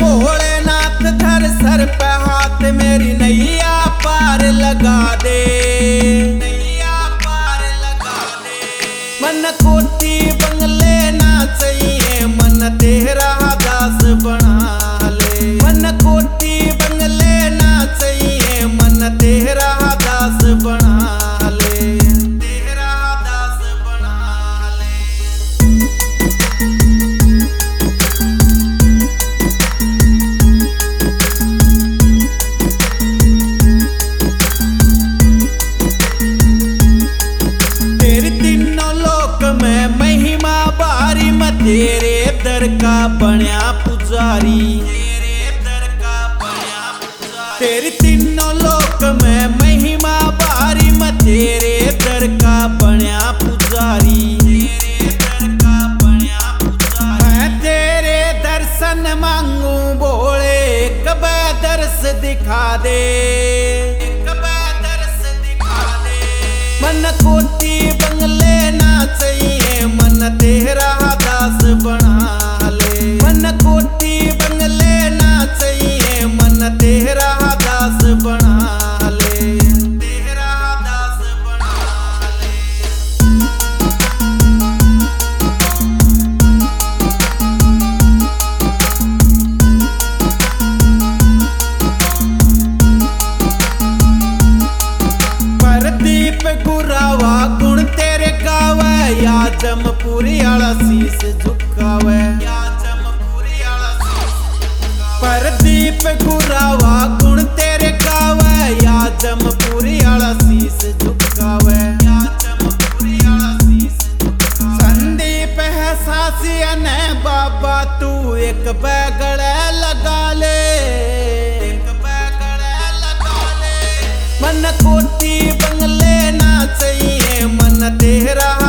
भोलेनाथ धर सर पे हाथ, मेरी नैया पार लगा दे, नैया पार लगा दे। मन कोठी बंगले ना चाहिए, मन तेरा दास बना ले। मन कोठी बंगले ना चाहिए, मन तेरा दास बना ले, तेरा दास बना ले। तेरे दर का बन्या पुजारी, तेरे दर का बन्या पुजारी। तेरी तीनों लोक में महिमा भारी, मैं तेरे दर का बन्या पुजारी, तेरे दर का बन्या पुजारी। मैं तेरे दर्शन मांगू भोले, कब दर्श दिखा दे, कब दर्श दिखा दे। मन कोठी बंगले ना चाहिए, मन तेरा दास बना ले। मन कोठी बंगले ना चाहिए, मन तेरा दास बना ले, तेरा दास बना ले। परदीप गुरावा गुण तेरे गावे, या जमपुरी आला शीस झुकावे, या जमपुरी आला शीस झुकावे। परदीप गुरावा गुण तेरे गावे, या जमपुरी आला शीस झुकावे, या जमपुरी आला शीस झुकावे। संदीप है सासिया ने बाबा, तू एक बैगड़े लगा ले, एक बैगड़े लगा ले। मन कोठी बंगले ना चाहिए, मन तेरा